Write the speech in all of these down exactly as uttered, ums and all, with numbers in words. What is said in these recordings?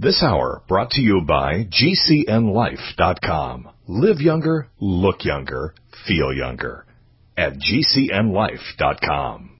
This hour brought to you by G C N life dot com. Live younger, look younger, feel younger at G C N life dot com.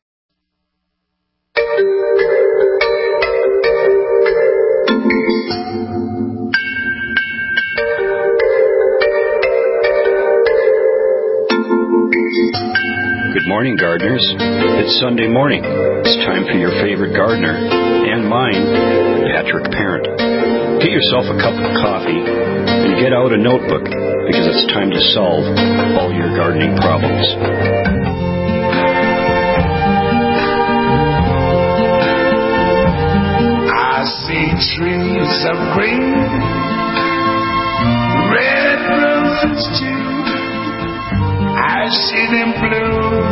Good morning, gardeners. It's Sunday morning. It's time for your favorite gardener, and mine, Patrick Parent. Get yourself a cup of coffee and get out a notebook, because it's time to solve all your gardening problems. I see trees of green, red roses too. I see them bloom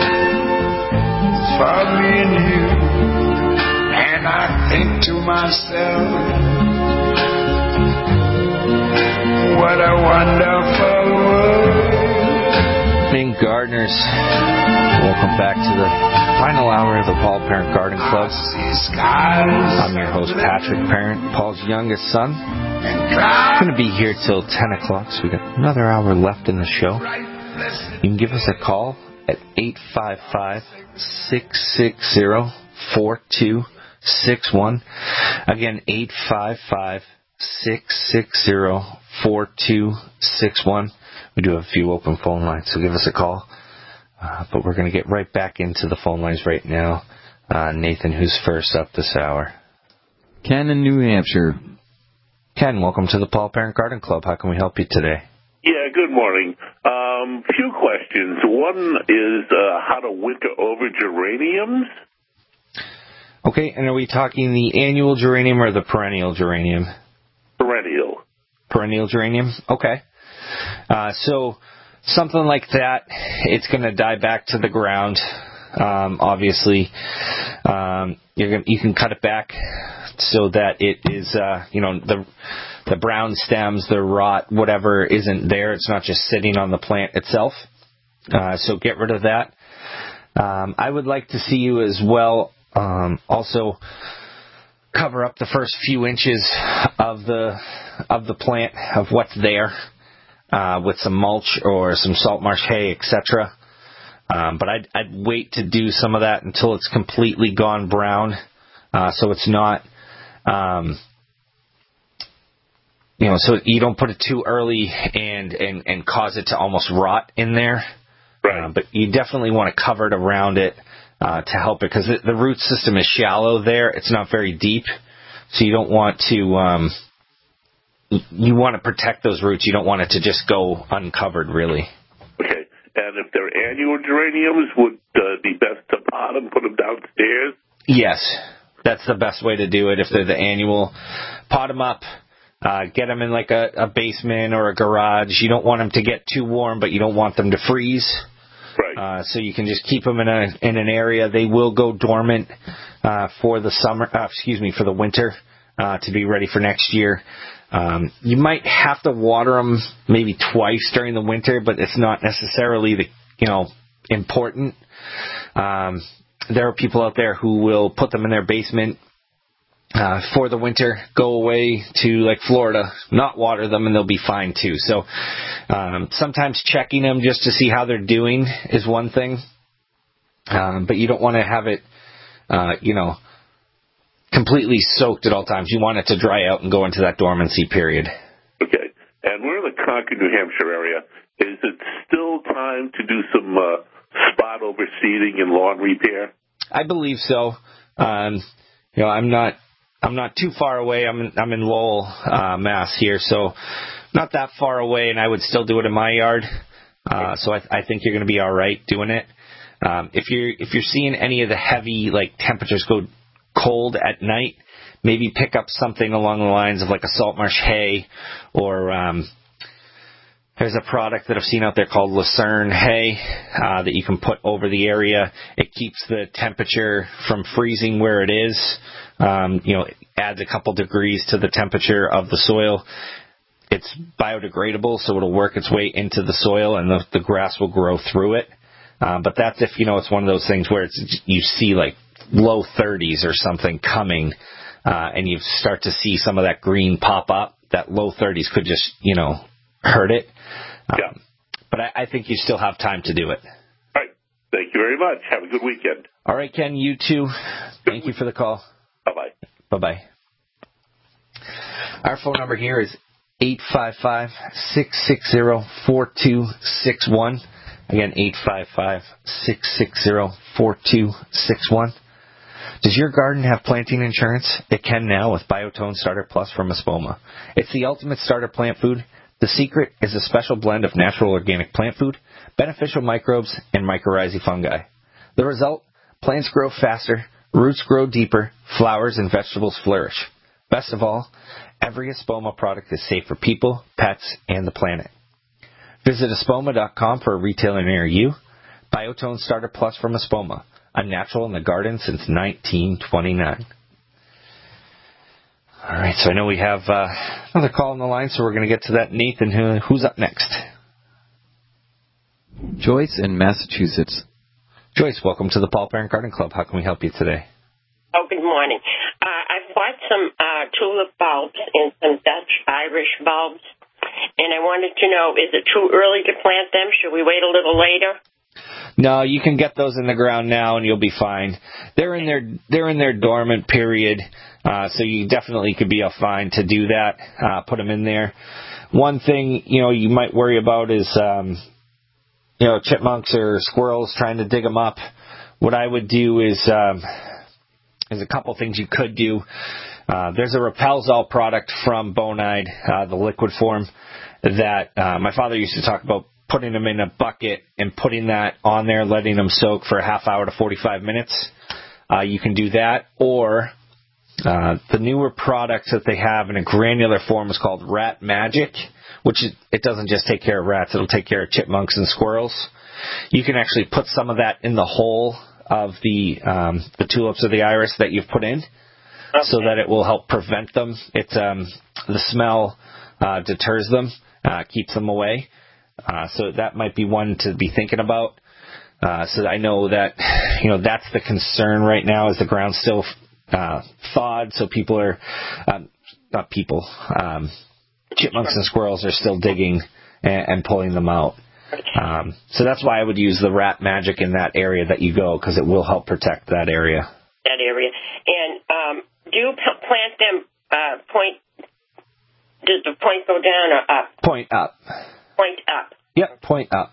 for me and you, and I think to myself, what a wonderful world. Morning, gardeners. Welcome back to the final hour of the Paul Parent Garden Club. I'm your host, Patrick Parent, Paul's youngest son. I'm going to be here till ten o'clock, so we got another hour left in the show. You can give us a call at eight five five, six six zero, four two six one. Again, eight five five, six six zero, four two six one. We do have a few open phone lines, so give us a call. Uh, but we're going to get right back into the phone lines right now. Uh, Nathan, who's first up this hour? Ken in New Hampshire. Ken, welcome to the Paul Parent Garden Club. How can we help you today? Yeah, good morning. Um, few questions. One is uh, how to winter over geraniums. Okay, and are we talking the annual geranium or the perennial geranium? Perennial. Perennial geranium? Okay. Uh, so something like that, it's going to die back to the ground. Um, obviously, um, you're gonna, you can cut it back so that it is, uh, you know, the the brown stems, the rot, whatever isn't there. It's not just sitting on the plant itself. Uh, so get rid of that. Um, I would like to see you as well um, also cover up the first few inches of the of the plant, of what's there, uh, with some mulch or some salt marsh hay, et cetera. Um, but I'd, I'd wait to do some of that until it's completely gone brown, uh, so it's not, um, you know, so you don't put it too early and, and, and cause it to almost rot in there. Right. Uh, but you definitely want to cover it around it uh, to help it, because the, the root system is shallow there. It's not very deep, so you don't want to. Um, you want to protect those roots. You don't want it to just go uncovered, really. Okay. And if they're annual geraniums, would uh, be best to pot them, put them downstairs? Yes, that's the best way to do it. If they're the annual, pot them up. Uh, get them in like a, a basement or a garage. You don't want them to get too warm, but you don't want them to freeze. Right. Uh, so you can just keep them in a in an area. They will go dormant uh, for the summer. Uh, excuse me, for the winter uh, to be ready for next year. Um, you might have to water them maybe twice during the winter, but it's not necessarily the you know important. Um, there are people out there who will put them in their basement Uh, for the winter, go away to like Florida, not water them, and they'll be fine too. So um, sometimes checking them just to see how they're doing is one thing, um, but you don't want to have it, uh, you know, completely soaked at all times. You want it to dry out and go into that dormancy period. Okay. And we're in the Concord, New Hampshire area. Is it still time to do some uh, spot overseeding and lawn repair? I believe so. Um, you know, I'm not. I'm not too far away. I'm in, I'm in Lowell, uh, Mass here, so not that far away, and I would still do it in my yard. Uh, so I, I think you're going to be all right doing it. Um, if you're if you're seeing any of the heavy like temperatures go cold at night, maybe pick up something along the lines of like a salt marsh hay, or um, there's a product that I've seen out there called Lucerne hay uh, that you can put over the area. It keeps the temperature from freezing where it is. Um, you know, it adds a couple degrees to the temperature of the soil. It's biodegradable, so it'll work its way into the soil, and the, the grass will grow through it. Uh, but that's if, you know, it's one of those things where it's you see like low thirties or something coming. uh, and you start to see some of that green pop up, that low thirties could just, you know, hurt it. Um, Yeah. But I, I think you still have time to do it. All right. Thank you very much. Have a good weekend. All right, Ken, you too. Thank you for the call. Bye-bye. Bye-bye. Our phone number here is eight five five, six six zero, four two six one. Again, eight five five, six six zero, four two six one. Does your garden have planting insurance? It can now with Biotone Starter Plus from Espoma. It's the ultimate starter plant food. The secret is a special blend of natural organic plant food, beneficial microbes, and mycorrhizae fungi. The result? Plants grow faster, roots grow deeper, flowers and vegetables flourish. Best of all, every Espoma product is safe for people, pets, and the planet. Visit espoma dot com for a retailer near you. Biotone Starter Plus from Espoma, a natural in the garden since nineteen twenty-nine. All right, so I know we have uh, another call on the line, so we're going to get to that. Nathan, who, who's up next? Joyce in Massachusetts. Joyce, welcome to the Paul Parent Garden Club. How can we help you today? Oh, good morning. Uh, I've bought some uh, tulip bulbs and some Dutch Irish bulbs, and I wanted to know, is it too early to plant them? Should we wait a little later? No, you can get those in the ground now, and you'll be fine. They're in their they're in their dormant period, uh, so you definitely could be fine to do that. Uh, put them in there. One thing you know you might worry about is um, you know chipmunks or squirrels trying to dig them up. What I would do is um, is a couple things you could do. Uh, there's a Repelzol product from Bonide, uh, the liquid form, that uh, my father used to talk about. Putting them in a bucket and putting that on there, letting them soak for a half hour to forty-five minutes. Uh, you can do that. Or uh, the newer product that they have in a granular form is called Rat Magic, which is, it doesn't just take care of rats. It'll take care of chipmunks and squirrels. You can actually put some of that in the hole of the um, the tulips or the iris that you've put in, okay, so that it will help prevent them. It's um, the smell uh, deters them, uh, keeps them away. Uh, so that might be one to be thinking about. Uh, so I know that, you know, that's the concern right now is the ground's still uh, thawed, so people are, um, not people, um, chipmunks and squirrels are still digging and, and pulling them out. Um, so that's why I would use the Rat Magic in that area that you go, because it will help protect that area. That area. And um, do you p- plant them uh, point, does the point go down or up? Point up. Point up. Yep, point up.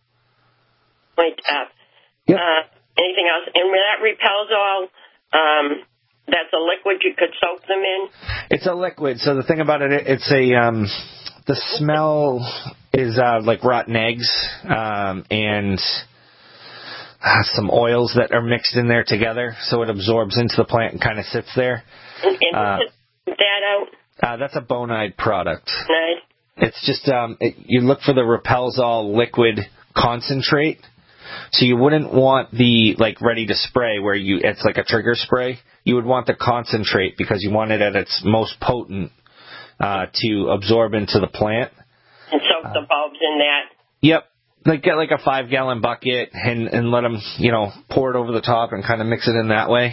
Point up. Yep. Uh, anything else? And with that Repelzol, um, that's a liquid you could soak them in? It's a liquid. So the thing about it, it's a, um, the smell is uh, like rotten eggs um, and uh, some oils that are mixed in there together. So it absorbs into the plant and kind of sits there. And, and uh, put that out? Uh, that's a Bonide product. Right. It's just, um, it, you look for the Repelzol liquid concentrate. So you wouldn't want the, like, ready to spray where you, it's like a trigger spray. You would want the concentrate because you want it at its most potent, uh, to absorb into the plant. And soak the bulbs in that? Yep. Like, get like a five gallon bucket and, and let them, you know, pour it over the top and kind of mix it in that way.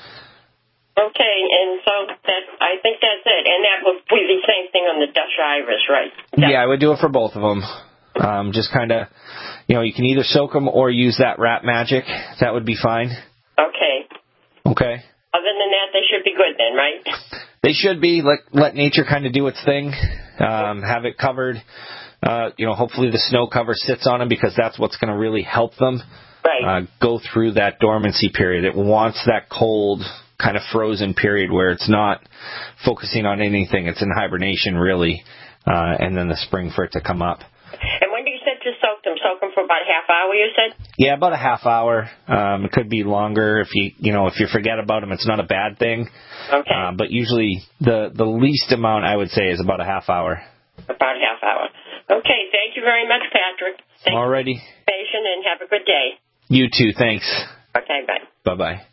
Okay, and so that I think that's it. And that would be the same thing on the Dutch Iris, right? That yeah, I would do it for both of them. Um, just kind of, you know, you can either soak them or use that Rat Magic. That would be fine. Okay. Okay. Other than that, they should be good then, right? They should be. Let, let nature kind of do its thing. Um, have it covered. Uh, you know, hopefully the snow cover sits on them because that's what's going to really help them right. uh, go through that dormancy period. It wants that cold kind of frozen period where it's not focusing on anything. It's in hibernation, really, uh, and then the spring for it to come up. And when do you said to soak them? Soak them for about a half hour, you said? Yeah, about a half hour. Um, it could be longer if you, you know, if you forget about them. It's not a bad thing. Okay. Uh, but usually the the least amount I would say is about a half hour. About a half hour. Okay. Thank you very much, Patrick. Thank Alrighty. you for your patience and have a good day. You too. Thanks. Okay. Bye. Bye bye.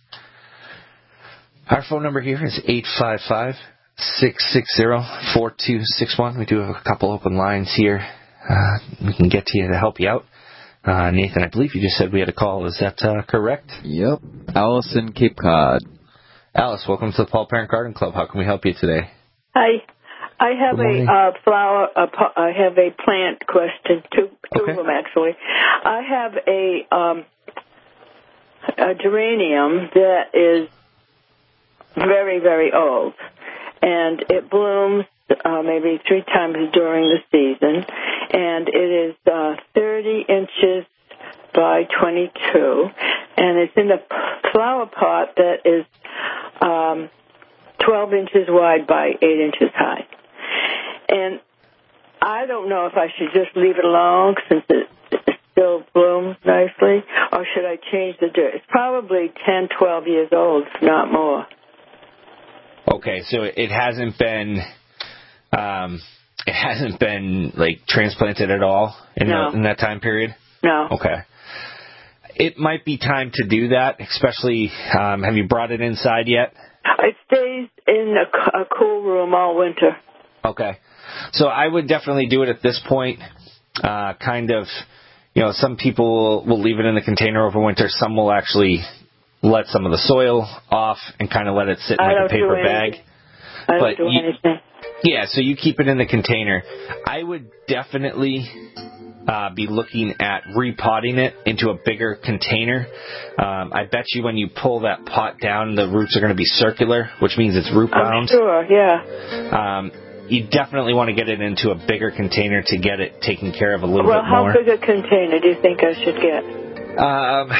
Our phone number here is eight five five, six six zero, four two six one. We do have a couple open lines here. Uh, we can get to you to help you out. Uh, Nathan, I believe you just said we had a call. Is that uh, correct? Yep. Allison, Cape Cod. Alice, welcome to the Paul Parent Garden Club. How can we help you today? Hi. I have Good morning. a uh, flower, a, I have a plant question, two, two Okay. of them actually. I have a, um, a geranium that is very, very old, and it blooms uh, maybe three times during the season, and it is uh, thirty inches by twenty-two, and it's in a flower pot that is um, twelve inches wide by eight inches high. And I don't know if I should just leave it alone since it, it still blooms nicely, or should I change the dirt? It's probably ten, twelve years old, if not more. Okay, so it hasn't been, um, it hasn't been like transplanted at all in, No. the, in that time period? No. Okay. It might be time to do that, especially, um, have you brought it inside yet? It stays in a, a cool room all winter. Okay. So I would definitely do it at this point. Uh, kind of, you know, some people will leave it in the container over winter. Some will actually let some of the soil off and kind of let it sit in I like don't a paper do bag. anything. I don't But do you, anything. Yeah, so you keep it in the container. I would definitely uh, be looking at repotting it into a bigger container. Um, I bet you when you pull that pot down, the roots are going to be circular, which means it's root bound. I'm sure, yeah. Um, you definitely want to get it into a bigger container to get it taken care of a little Well, bit more. how big a container do you think I should get? Um,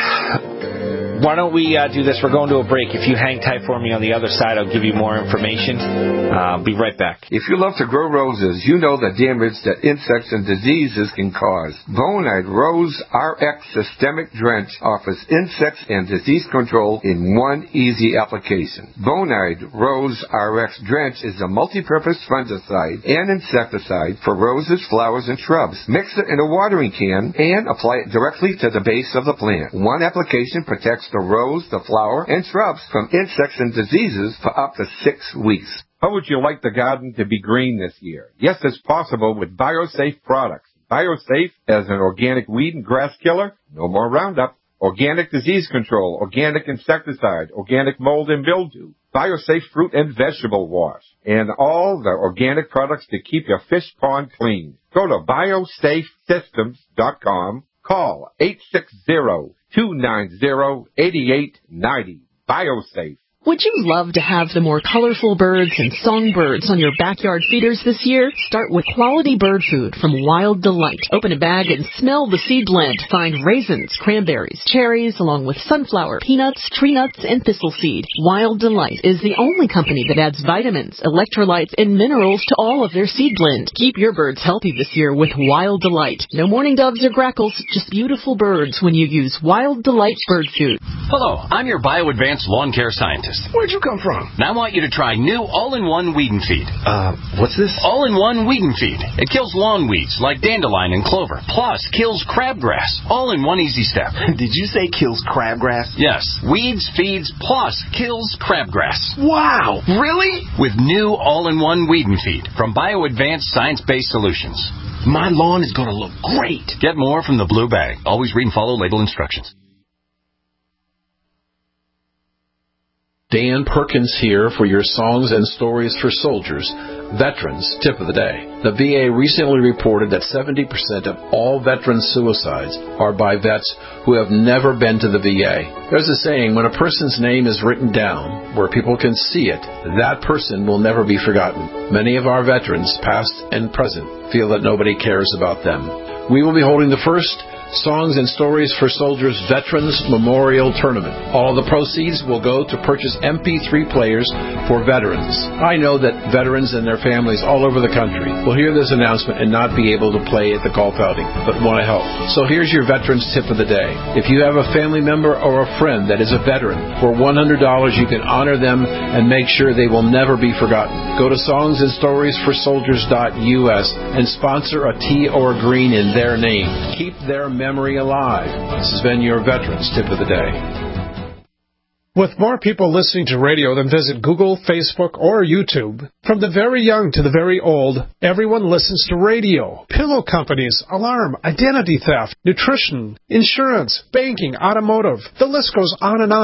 why don't we uh, do this? We're going to a break. If you hang tight for me on the other side, I'll give you more information. Uh, I'll be right back. If you love to grow roses, you know the damage that insects and diseases can cause. Bonide Rose R X Systemic Drench offers insects and disease control in one easy application. Bonide Rose R X Drench is a multi-purpose fungicide and insecticide for roses, flowers, and shrubs. Mix it in a watering can and apply it directly to the base of the plant. One application protects the rose, the flower, and shrubs from insects and diseases for up to six weeks. How would you like the garden to be green this year? Yes, it's possible with BioSafe products. BioSafe as an organic weed and grass killer, no more Roundup, organic disease control, organic insecticide, organic mold and mildew, BioSafe fruit and vegetable wash, and all the organic products to keep your fish pond clean. Go to biosafe systems dot com. Call eight six zero, two nine zero, eight eight nine zero. BioSafe. Would you love to have the more colorful birds and songbirds on your backyard feeders this year? Start with quality bird food from Wild Delight. Open a bag and smell the seed blend. Find raisins, cranberries, cherries, along with sunflower, peanuts, tree nuts, and thistle seed. Wild Delight is the only company that adds vitamins, electrolytes, and minerals to all of their seed blend. Keep your birds healthy this year with Wild Delight. No mourning doves or grackles, just beautiful birds when you use Wild Delight bird food. Hello, I'm your BioAdvanced lawn care scientist. Where'd you come from? Now I want you to try new all-in-one Weed and Feed. Uh, what's this? All-in-one Weed and Feed. It kills lawn weeds like dandelion and clover, plus kills crabgrass, all in one easy step. Did you say kills crabgrass? Yes. Weeds, feeds, plus kills crabgrass. Wow! Really? With new all-in-one Weed and Feed from BioAdvanced Science-Based Solutions. My lawn is going to look great. Get more from the blue bag. Always read and follow label instructions. Dan Perkins here for your Songs and Stories for Soldiers, Veterans Tip of the Day. The V A recently reported that seventy percent of all veteran suicides are by vets who have never been to the V A. There's a saying, when a person's name is written down where people can see it, that person will never be forgotten. Many of our veterans, past and present, feel that nobody cares about them. We will be holding the first Songs and Stories for Soldiers Veterans Memorial Tournament. All of the proceeds will go to purchase M P three players for veterans. I know that veterans and their families all over the country will hear this announcement and not be able to play at the golf outing, but want to help. So here's your Veterans Tip of the Day. If you have a family member or a friend that is a veteran, for one hundred dollars you can honor them and make sure they will never be forgotten. Go to songs and stories for soldiers dot U S and sponsor a tea or a green in their name. Keep their memory alive. This has been your Veterans Tip of the Day. With more people listening to radio than visit Google, Facebook, or YouTube, from the very young to the very old, everyone listens to radio. Pillow companies, alarm, identity theft, nutrition, insurance, banking, automotive. The list goes on and on.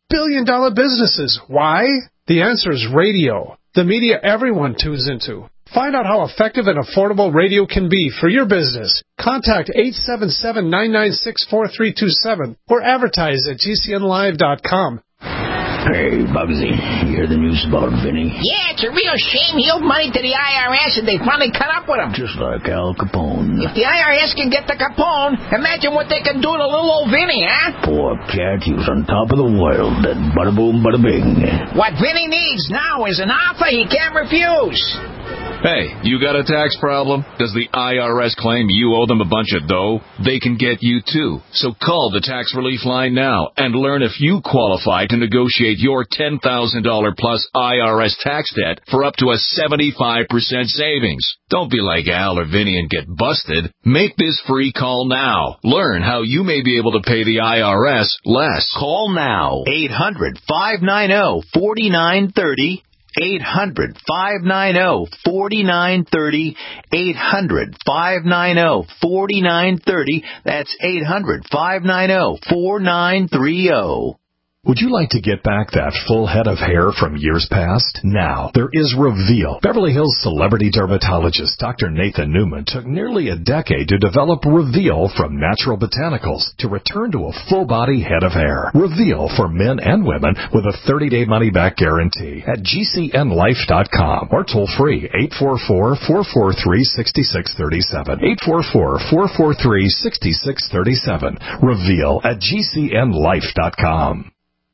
billion dollar businesses. Why? The answer is radio, the media everyone tunes into. Find out how effective and affordable radio can be for your business. Contact eight seven seven, nine nine six, four three two seven or advertise at G C N live dot com. Hey, Bugsy, you hear the news about Vinny? Yeah, it's a real shame he owed money to the I R S and they finally cut up with him. Just like Al Capone. If the I R S can get the Capone, imagine what they can do to little old Vinny, huh? Poor cat, he was on top of the world. That bada boom, bada bing. What Vinny needs now is an offer he can't refuse. Hey, you got a tax problem? Does the I R S claim you owe them a bunch of dough? They can get you too. So call the Tax Relief Line now and learn if you qualify to negotiate your ten thousand dollars plus I R S tax debt for up to a seventy-five percent savings. Don't be like Al or Vinny and get busted. Make this free call now. Learn how you may be able to pay the I R S less. Call now. eight hundred, five nine zero, four nine three zero. eight hundred, five nine zero, four nine three zero. eight hundred, five nine zero, four nine three zero. That's eight hundred, five nine zero, four nine three zero. Would you like to get back that full head of hair from years past? Now, there is Reveal. Beverly Hills celebrity dermatologist Doctor Nathan Newman took nearly a decade to develop Reveal from natural botanicals to return to a full-body head of hair. Reveal for men and women with a thirty-day money-back guarantee at G C N life dot com or toll-free eight four four, four four three, six six three seven. eight four four, four four three, six six three seven. Reveal at G C N life dot com.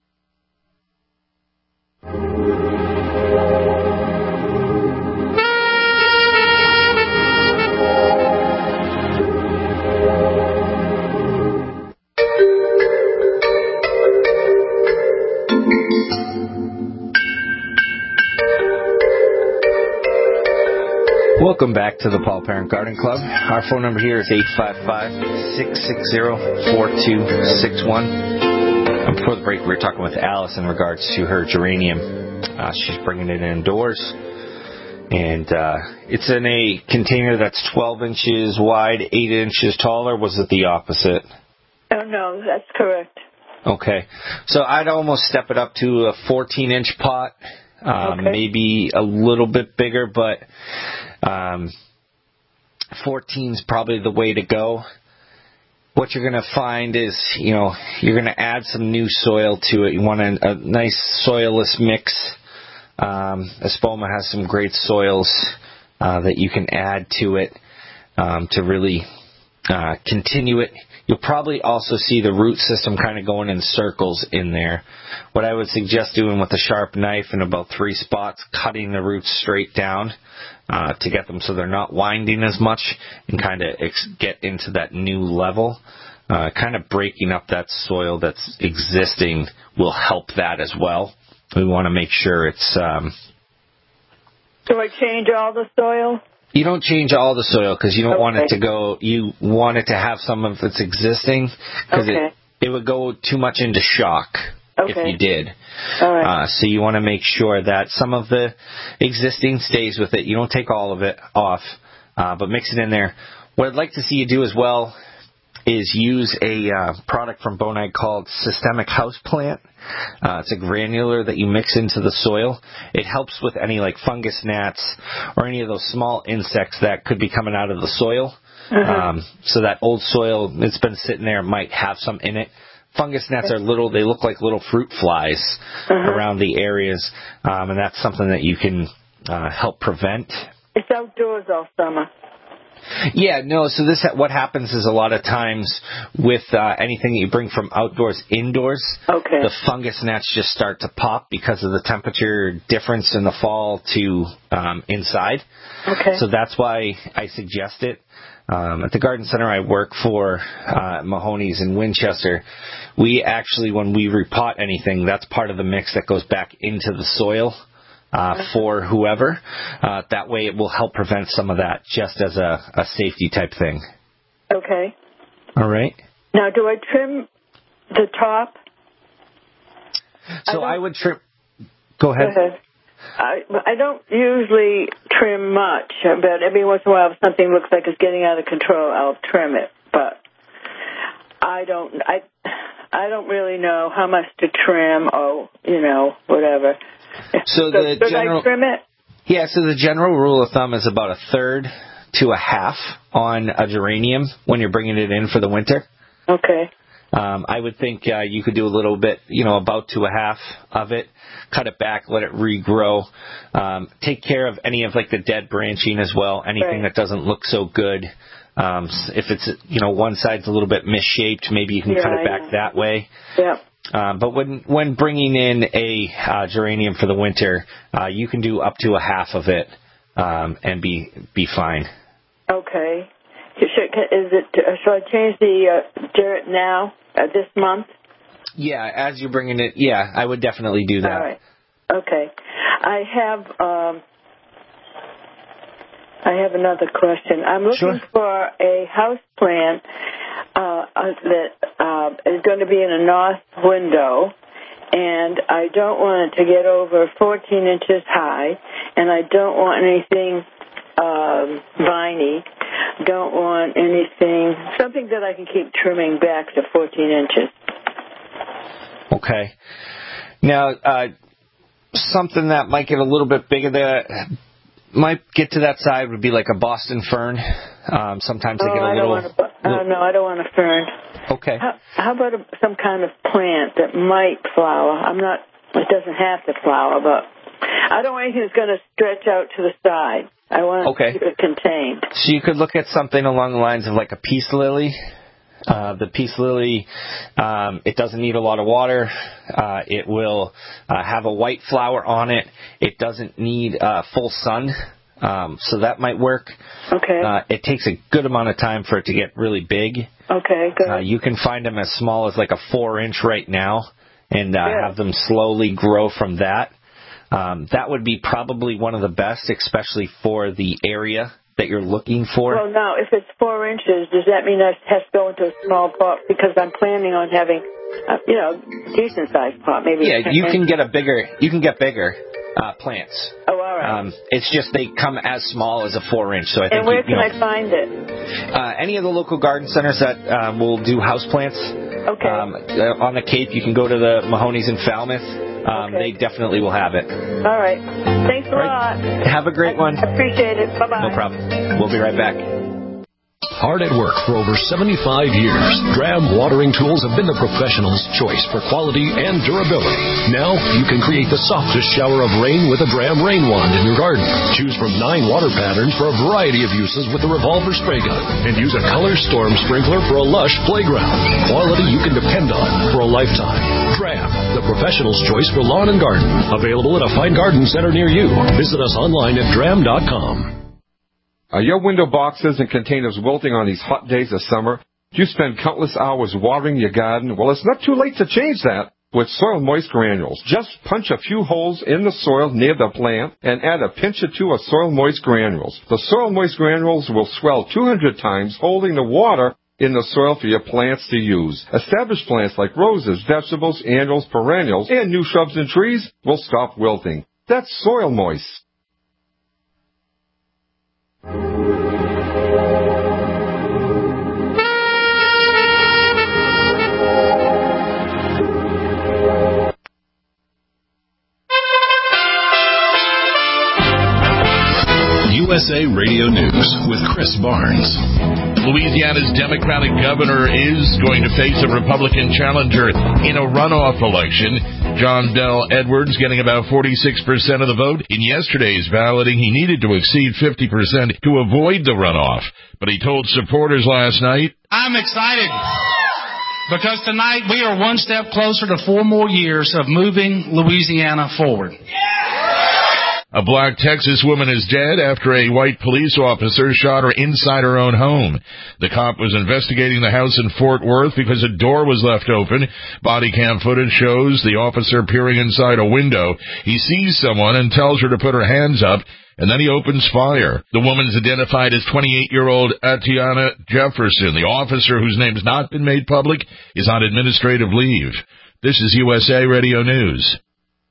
Welcome back to the Paul Parent Garden Club. Our phone number here is eight five five, six six zero, four two six one. Before the break, we were talking with Alice in regards to her geranium. Uh, she's bringing it indoors, and uh, it's in a container that's twelve inches wide, eight inches tall, or was it the opposite? Oh, no, that's correct. Okay. So I'd almost step it up to a fourteen-inch pot, um, okay. Maybe a little bit bigger, but um, fourteen's probably the way to go. What you're going to find is, you know, you're going to add some new soil to it. You want a, a nice soilless mix. Um, Espoma has some great soils uh, that you can add to it um, to really uh, continue it. You'll probably also see the root system kind of going in circles in there. What I would suggest doing with a sharp knife in about three spots, cutting the roots straight down uh, to get them so they're not winding as much and kind of ex- get into that new level. Uh, kind of breaking up that soil that's existing will help that as well. We want to make sure it's... Um, Do I change all the soil? You don't change all the soil because you don't okay. want it to go... You want it to have some of its existing because okay. it, it would go too much into shock okay. if you did. All right. Uh, so you want to make sure that some of the existing stays with it. You don't take all of it off, uh, but mix it in there. What I'd like to see you do as well is use a uh, product from Bonide called Systemic Houseplant. Uh, it's a granular that you mix into the soil. It helps with any like fungus gnats or any of those small insects that could be coming out of the soil. Uh-huh. Um, so that old soil, it's been sitting there, might have some in it. Fungus gnats are little, they look like little fruit flies uh-huh. around the areas, um, and that's something that you can uh, help prevent. It's outdoors all summer. Yeah, no, so this, what happens is a lot of times with uh, anything that you bring from outdoors indoors, okay. the fungus gnats just start to pop because of the temperature difference in the fall to um, inside. Okay. So that's why I suggest it. Um, at the garden center I work for, uh, Mahoney's in Winchester, we actually, when we repot anything, that's part of the mix that goes back into the soil. Uh, for whoever. Uh, that way it will help prevent some of that just as a, a safety type thing. Okay. All right. Now, do I trim the top? So I, I would trim... Go ahead. Go ahead. I, I don't usually trim much, but every once in a while if something looks like it's getting out of control, I'll trim it. But I don't, I, I don't really know how much to trim or, you know, whatever. So so the should general, I trim it? Yeah, so the general rule of thumb is about a third to a half on a geranium when you're bringing it in for the winter. Okay. Um, I would think uh, you could do a little bit, you know, about to a half of it, cut it back, let it regrow. Um, take care of any of, like, the dead branching as well, anything Right. that doesn't look so good. Um, if it's, you know, one side's a little bit misshaped, maybe you can yeah, cut it I back know. that way. Yeah. Um, but when when bringing in a uh, geranium for the winter, uh, you can do up to a half of it um, and be be fine. Okay. Should, is it, should I change the uh, dirt now, uh, this month? Yeah, as you're bringing it, yeah, I would definitely do that. All right. Okay. I have um, I have another question. I'm looking Sure. for a house plant uh, that uh, is going to be in a north window, and I don't want it to get over fourteen inches high, and I don't want anything um, viney. Don't want anything, something that I can keep trimming back to fourteen inches. Okay. Now, uh, something that might get a little bit bigger that might get to that side would be like a Boston fern. Um, sometimes they oh, get a I little... Don't want a, uh, no, I don't want a fern. Okay. How, how about a, some kind of plant that might flower? I'm not, it doesn't have to flower, but I don't want anything that's going to stretch out to the side. I want Okay. to keep it contained. So you could look at something along the lines of like a peace lily. Uh, the peace lily, um, it doesn't need a lot of water. Uh, it will uh, have a white flower on it. It doesn't need uh, full sun, um, so that might work. Okay. Uh, it takes a good amount of time for it to get really big. Okay, good. Uh, you can find them as small as like a four inch right now and uh, Yeah. have them slowly grow from that. Um, that would be probably one of the best, especially for the area that you're looking for. Well, now, if it's four inches, does that mean I have to go into a small pot? Because I'm planning on having, uh, you know, decent sized pot. Maybe. Yeah, you can get a bigger. You can get bigger uh, plants. Oh, all right. Um, it's just they come as small as a four inch. So I think. And where you, you can know, I find it? Uh, any of the local garden centers that um, will do house plants. Okay. Um, uh, on the Cape, you can go to the Mahoney's in Falmouth. Um, Okay. They definitely will have it. All right. Thanks a All right. lot. Have a great one. I appreciate it. Bye bye. No problem. We'll be right back. Hard at work for over seventy-five years, Dram watering tools have been the professional's choice for quality and durability. Now you can create the softest shower of rain with a Dram rain wand in your garden. Choose from nine water patterns for a variety of uses with the revolver spray gun, and use a color storm sprinkler for a lush playground. Quality you can depend on for a lifetime. Dram, the professional's choice for lawn and garden. Available at a fine garden center near you. Visit us online at dram dot com. Are your window boxes and containers wilting on these hot days of summer? Do you spend countless hours watering your garden? Well, it's not too late to change that with Soil Moist Granules. Just punch a few holes in the soil near the plant and add a pinch or two of Soil Moist Granules. The Soil Moist Granules will swell two hundred times, holding the water in the soil for your plants to use. Established plants like roses, vegetables, annuals, perennials, and new shrubs and trees will stop wilting. That's Soil Moist. U S A Radio News with Chris Barnes. Louisiana's Democratic governor is going to face a Republican challenger in a runoff election. John Bell Edwards getting about forty-six percent of the vote. In yesterday's balloting, he needed to exceed fifty percent to avoid the runoff. But he told supporters last night, I'm excited because tonight we are one step closer to four more years of moving Louisiana forward. a black Texas woman is dead after a white police officer shot her inside her own home. The cop was investigating the house in Fort Worth because a door was left open. Body cam footage shows the officer peering inside a window. He sees someone and tells her to put her hands up, and then he opens fire. The woman's identified as twenty-eight-year-old Atiana Jefferson. The officer, whose name has not been made public, is on administrative leave. This is U S A Radio News.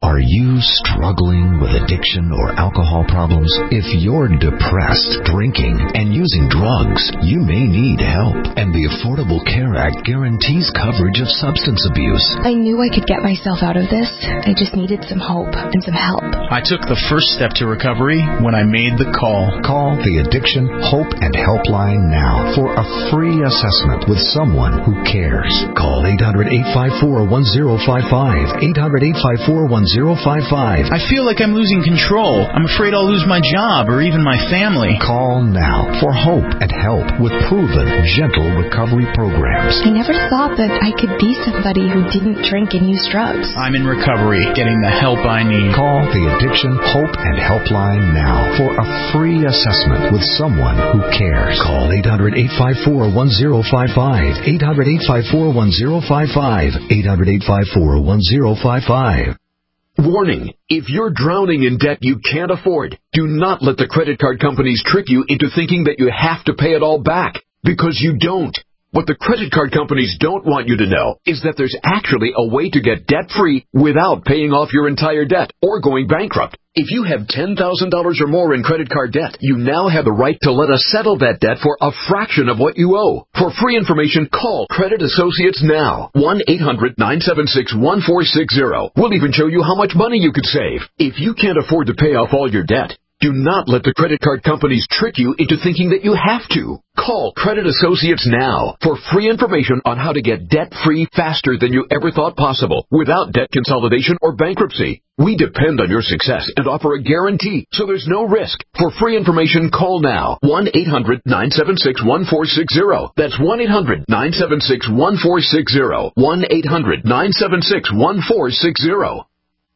Are you struggling with addiction or alcohol problems? If you're depressed, drinking, and using drugs, you may need help. And the Affordable Care Act guarantees coverage of substance abuse. I knew I could get myself out of this. I just needed some hope and some help. I took the first step to recovery when I made the call. Call the Addiction, Hope, and Helpline now for a free assessment with someone who cares. Call eight hundred, eight five four, one zero five five. eight hundred, eight five four, one zero five five. I feel like I'm losing control. I'm afraid I'll lose my job or even my family. Call now for hope and help with proven, gentle recovery programs. I never thought that I could be somebody who didn't drink and use drugs. I'm in recovery, getting the help I need. Call the Addiction, Hope, and Helpline now for a free assessment with someone who cares. Call eight hundred, eight five four, one zero five five. eight hundred, eight five four, one zero five five. eight hundred, eight five four, one zero five five. Warning, if you're drowning in debt you can't afford, do not let the credit card companies trick you into thinking that you have to pay it all back, because you don't. What the credit card companies don't want you to know is that there's actually a way to get debt-free without paying off your entire debt or going bankrupt. If you have ten thousand dollars or more in credit card debt, you now have the right to let us settle that debt for a fraction of what you owe. For free information, call Credit Associates now. one eight hundred, nine seven six, one four six zero. We'll even show you how much money you could save. If you can't afford to pay off all your debt, do not let the credit card companies trick you into thinking that you have to. Call Credit Associates now for free information on how to get debt-free faster than you ever thought possible without debt consolidation or bankruptcy. We depend on your success and offer a guarantee, so there's no risk. For free information, call now. one eight hundred, nine seven six, one four six zero. That's one eight hundred, nine seven six, one four six zero. one eight hundred, nine seven six, one four six zero.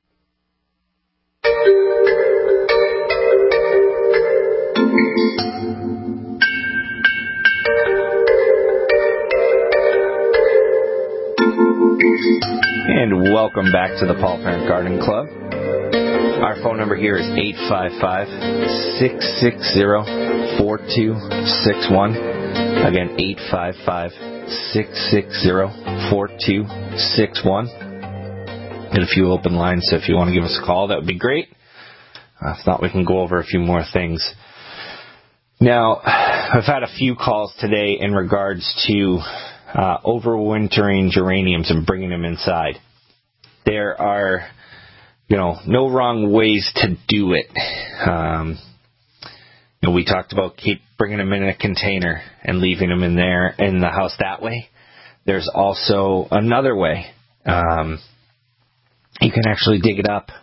And welcome back to the Paul Parent Garden Club. Our phone number here is eight five five, six six zero, four two six one. Again, eight five five, six six zero, four two six one. And a few open lines, so if you want to give us a call, that would be great. Uh, if not, we can go over a few more things. Now, I've had a few calls today in regards to uh, overwintering geraniums and bringing them inside. There are, you know, no wrong ways to do it. Um, you know, we talked about keep bringing them in a container and leaving them in there in the house that way. There's also another way. Um, you can actually dig it up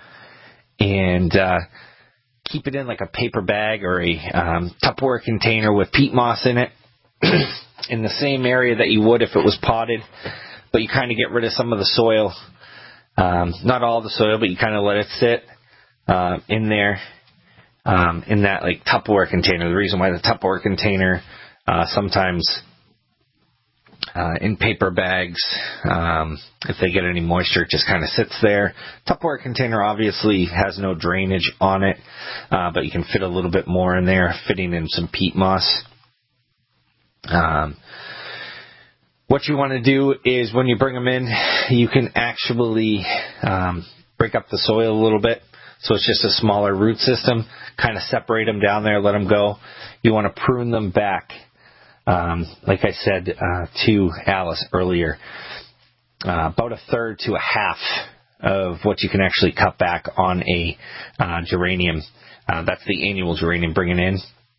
and uh, keep it in like a paper bag or a um, Tupperware container with peat moss in it in the same area that you would if it was potted, but you kind of get rid of some of the soil. Um, not all the soil, but you kind of let it sit uh, in there um, in that like Tupperware container. The reason why the Tupperware container uh, sometimes uh, in paper bags, um, if they get any moisture, it just kind of sits there. Tupperware container obviously has no drainage on it, uh, but you can fit a little bit more in there, fitting in some peat moss. Um, What you want to do is when you bring them in, you can actually um, break up the soil a little bit. So it's just a smaller root system. Kind of separate them down there, let them go. You want to prune them back, um, like I said uh, to Alice earlier, uh, about a third to a half of what you can actually cut back on a uh, geranium. Uh, that's the annual geranium bringing in.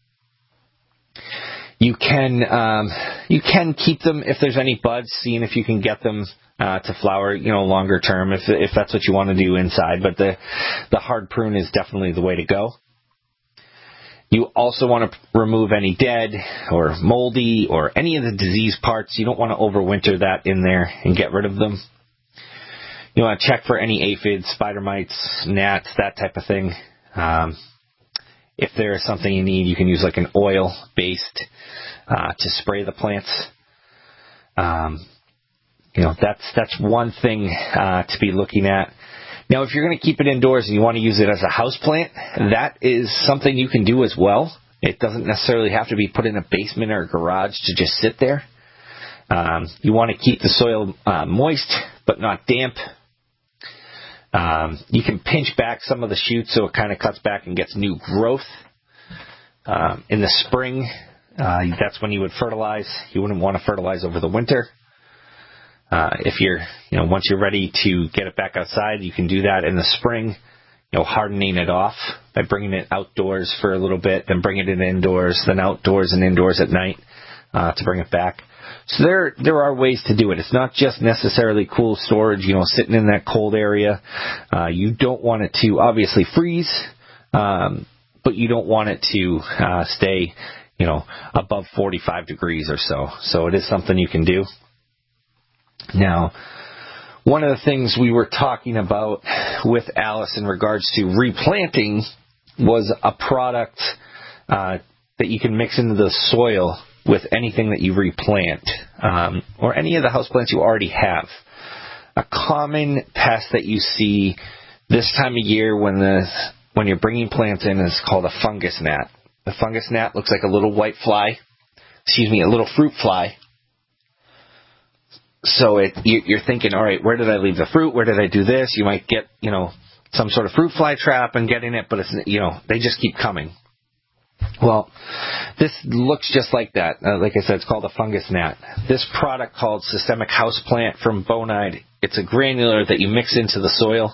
You can um, you can keep them if there's any buds, seeing if you can get them uh, to flower, you know, longer term, if if that's what you want to do inside. But the the hard prune is definitely the way to go. You also want to remove any dead or moldy or any of the disease parts. You don't want to overwinter that in there and get rid of them. You want to check for any aphids, spider mites, gnats, that type of thing. Um, If there is something you need, you can use like an oil-based uh, to spray the plants. Um, you know, that's that's one thing uh, to be looking at. Now, if you're going to keep it indoors and you want to use it as a house plant, that is something you can do as well. It doesn't necessarily have to be put in a basement or a garage to just sit there. Um, you want to keep the soil uh, moist but not damp. Um, you can pinch back some of the shoots so it kind of cuts back and gets new growth. Um, in the spring, uh, that's when you would fertilize. You wouldn't want to fertilize over the winter. Uh, if you're, you know, once you're ready to get it back outside, you can do that in the spring, you know, hardening it off by bringing it outdoors for a little bit, then bringing it indoors, then outdoors and indoors at night, uh, to bring it back. So there, there are ways to do it. It's not just necessarily cool storage, you know, sitting in that cold area. Uh, you don't want it to obviously freeze, um, but you don't want it to, uh, stay, you know, above forty-five degrees or so. So it is something you can do. Now, one of the things we were talking about with Alice in regards to replanting was a product, uh, that you can mix into the soil with anything that you replant, um, or any of the houseplants you already have. A common pest that you see this time of year when the when you're bringing plants in is called a fungus gnat. The fungus gnat looks like a little white fly, excuse me, a little fruit fly. So it, you're thinking, all right, where did I leave the fruit? Where did I do this? You might get, you know, some sort of fruit fly trap and getting it, but it's, you know, they just keep coming. Well, this looks just like that. Uh, like I said, it's called a fungus gnat. This product called Systemic Houseplant from Bonide, it's a granular that you mix into the soil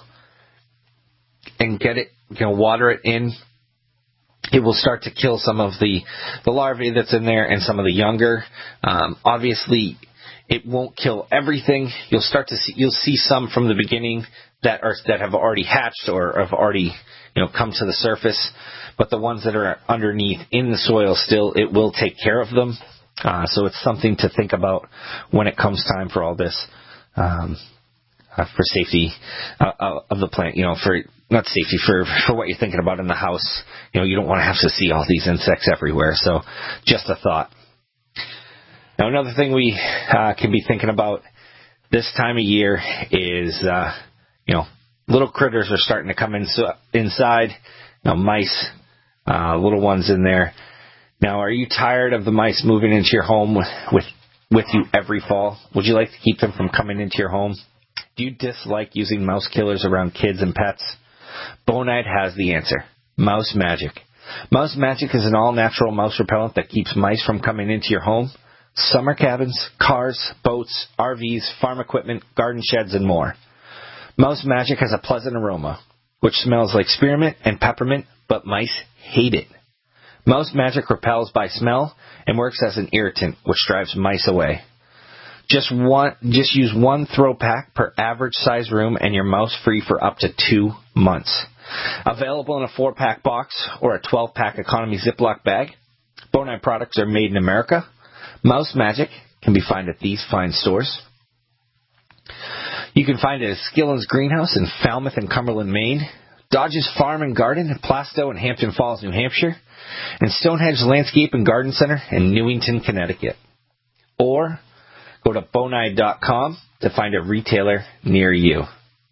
and get it, you know, water it in. It will start to kill some of the, the larvae that's in there and some of the younger. Um, obviously, it won't kill everything. You'll start to see, you'll see some from the beginning that are, that have already hatched or have already, you know, come to the surface. But the ones that are underneath in the soil still, it will take care of them. Uh, so it's something to think about when it comes time for all this, um, uh, for safety uh, of the plant, you know, for, not safety, for, for what you're thinking about in the house. You know, you don't want to have to see all these insects everywhere. So just a thought. Now, another thing we uh, can be thinking about this time of year is, uh, you know, little critters are starting to come in, so, inside. You know, mice, uh, little ones in there. Now, are you tired of the mice moving into your home with, with with you every fall? Would you like to keep them from coming into your home? Do you dislike using mouse killers around kids and pets? Bonide has the answer. Mouse Magic. Mouse Magic is an all-natural mouse repellent that keeps mice from coming into your home. Summer cabins, cars, boats, R Vs, farm equipment, garden sheds, and more. Mouse Magic has a pleasant aroma, which smells like spearmint and peppermint, but mice hate it. Mouse Magic repels by smell and works as an irritant, which drives mice away. Just one, just use one throw pack per average size room and you're mouse free for up to two months. Available in a four pack box or a twelve pack economy Ziploc bag. Bonide products are made in America. Mouse Magic can be found at these fine stores. You can find it at Skillen's Greenhouse in Falmouth and Cumberland, Maine, Dodge's Farm and Garden in Plastow and Hampton Falls, New Hampshire, and Stonehenge Landscape and Garden Center in Newington, Connecticut. Or go to bonide dot com to find a retailer near you.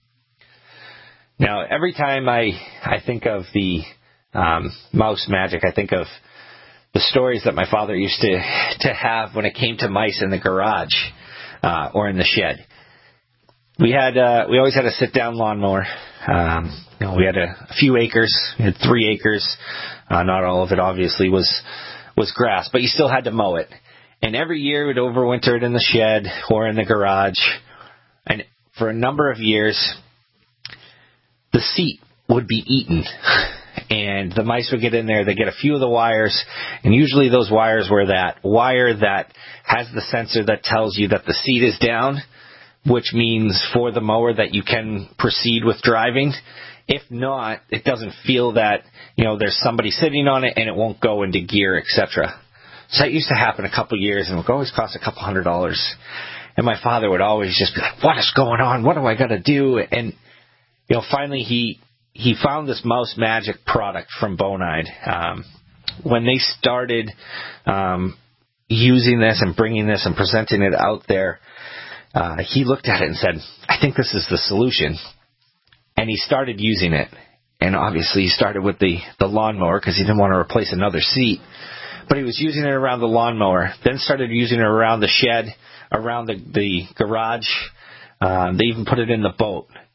Now, every time I, I think of the um, Mouse Magic, I think of the stories that my father used to, to have when it came to mice in the garage uh, or in the shed. We had uh, we always had a sit-down lawnmower. Um, you know, we had a, a few acres. We had three acres. Uh, not all of it, obviously, was was grass, but you still had to mow it. And every year we'd overwinter it in the shed or in the garage. And for a number of years, the seat would be eaten. And the mice would get in there, they'd get a few of the wires, and usually those wires were that wire that has the sensor that tells you that the seat is down, which means for the mower that you can proceed with driving. If not, it doesn't feel that, you know, there's somebody sitting on it and it won't go into gear, et cetera. So that used to happen a couple of years, and it would always cost a couple hundred dollars. And my father would always just be like, what is going on? What do I got to do? And, you know, finally he... He found this Mouse Magic product from Bonide. Um, when they started um, using this and bringing this and presenting it out there, uh, he looked at it and said, I think this is the solution. And he started using it. And obviously he started with the, the lawnmower because he didn't want to replace another seat. But he was using it around the lawnmower, then started using it around the shed, around the, the garage. Um, they even put it in the boat.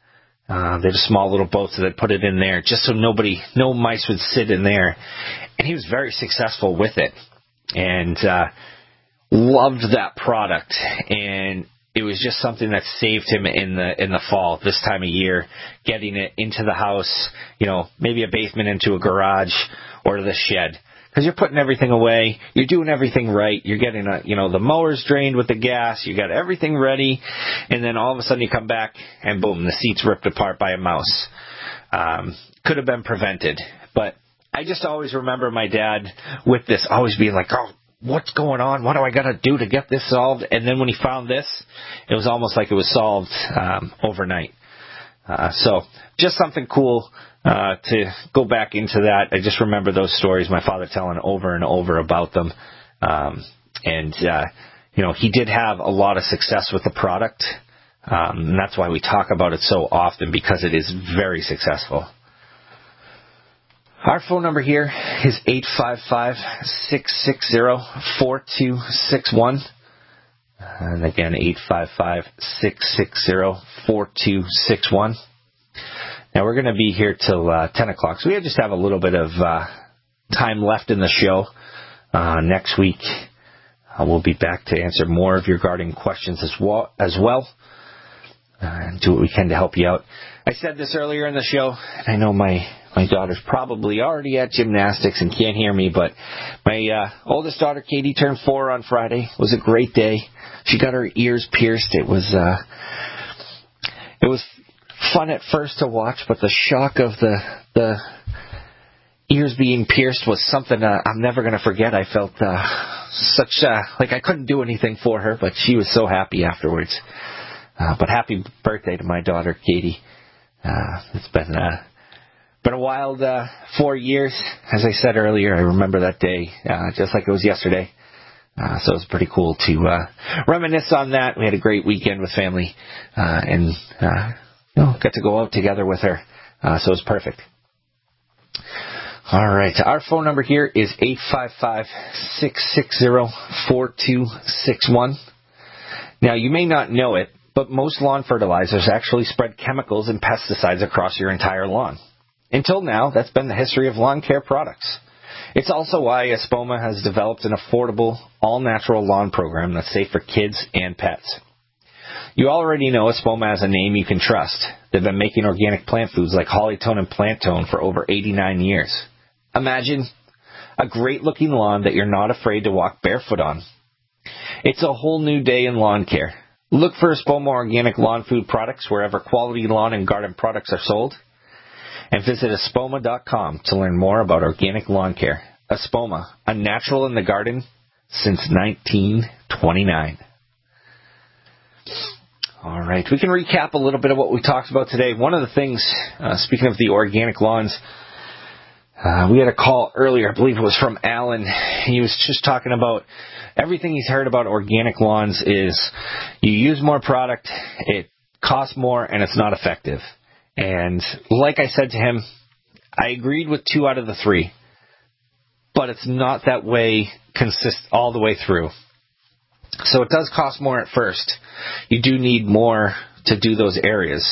Uh, they had a small little boat, so they'd put it in there just so nobody, no mice would sit in there. And he was very successful with it and uh, loved that product. And it was just something that saved him in the in the fall, this time of year, getting it into the house, you know, maybe a basement into a garage or the shed. Because you're putting everything away, you're doing everything right, you're getting, a, you know, the mower's drained with the gas, you got everything ready, and then all of a sudden you come back, and boom, the seat's ripped apart by a mouse. Um, could have been prevented. But I just always remember my dad with this, always being like, oh, what's going on? What do I got to do to get this solved? And then when he found this, it was almost like it was solved um, overnight. Uh, so just something cool. Uh, to go back into that, I just remember those stories my father telling over and over about them. Um, and, uh, you know, he did have a lot of success with the product. Um, and that's why we talk about it so often, because it is very successful. Our phone number here is eight five five, six six zero, four two six one. And again, eight five five, six six zero, four two six one. Now, we're going to be here till uh, ten o'clock, so we just have a little bit of uh, time left in the show. Uh, next week, uh, we'll be back to answer more of your gardening questions as well, as well uh, and do what we can to help you out. I said this earlier in the show, and I know my, my daughter's probably already at gymnastics and can't hear me, but my uh, oldest daughter, Katie, turned four on Friday. It was a great day. She got her ears pierced. It was... Uh, it was fun at first to watch, but the shock of the the ears being pierced was something uh, I'm never going to forget. I felt uh, such uh, like I couldn't do anything for her, but she was so happy afterwards. Uh, but happy birthday to my daughter, Katie. Uh, it's been uh, been a wild uh, four years. As I said earlier, I remember that day uh, just like it was yesterday. Uh, so it was pretty cool to uh, reminisce on that. We had a great weekend with family uh, and uh, you know, got to go out together with her. Uh, so it was perfect. All right. Our phone number here is eight five five, six six zero, four two six one. Now, you may not know it, but most lawn fertilizers actually spread chemicals and pesticides across your entire lawn. Until now, that's been the history of lawn care products. It's also why Espoma has developed an affordable, all-natural lawn program that's safe for kids and pets. You already know Espoma has a name you can trust. They've been making organic plant foods like Hollytone and Plantone for over eighty-nine years. Imagine a great-looking lawn that you're not afraid to walk barefoot on. It's a whole new day in lawn care. Look for Espoma organic lawn food products wherever quality lawn and garden products are sold. And visit espoma dot com to learn more about organic lawn care. Espoma, a natural in the garden since nineteen twenty-nine. All right, we can recap a little bit of what we talked about today. One of the things, uh, speaking of the organic lawns, uh, we had a call earlier, I believe it was from Alan. He was just talking about everything he's heard about organic lawns is you use more product, it costs more, and it's not effective. And like I said to him, I agreed with two out of the three, but it's not that way consist all the way through. So it does cost more at first. You do need more to do those areas,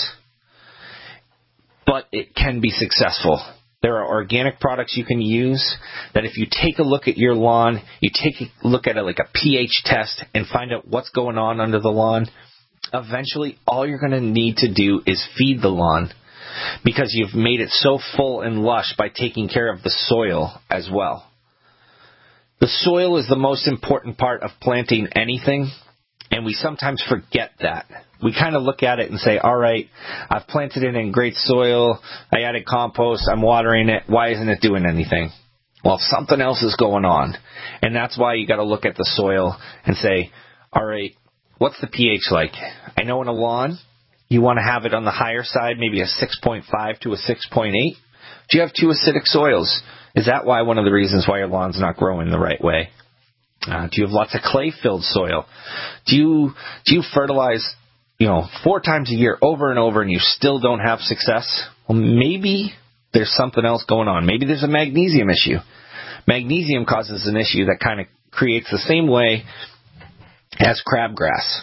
but it can be successful. There are organic products you can use that if you take a look at your lawn, you take a look at it like a pH test and find out what's going on under the lawn, eventually all you're going to need to do is feed the lawn because you've made it so full and lush by taking care of the soil as well. The soil is the most important part of planting anything, and we sometimes forget that. We kind of look at it and say, all right, I've planted it in great soil, I added compost, I'm watering it, why isn't it doing anything? Well, something else is going on, and that's why you got to look at the soil and say, all right, what's the pH like? I know in a lawn, you want to have it on the higher side, maybe a six point five to a six point eight. Do you have two acidic soils? Is that why one of the reasons why your lawn's not growing the right way? Uh, do you have lots of clay-filled soil? Do you do you fertilize, you know, four times a year over and over and you still don't have success? Well, maybe there's something else going on. Maybe there's a magnesium issue. Magnesium causes an issue that kind of creates the same way as crabgrass.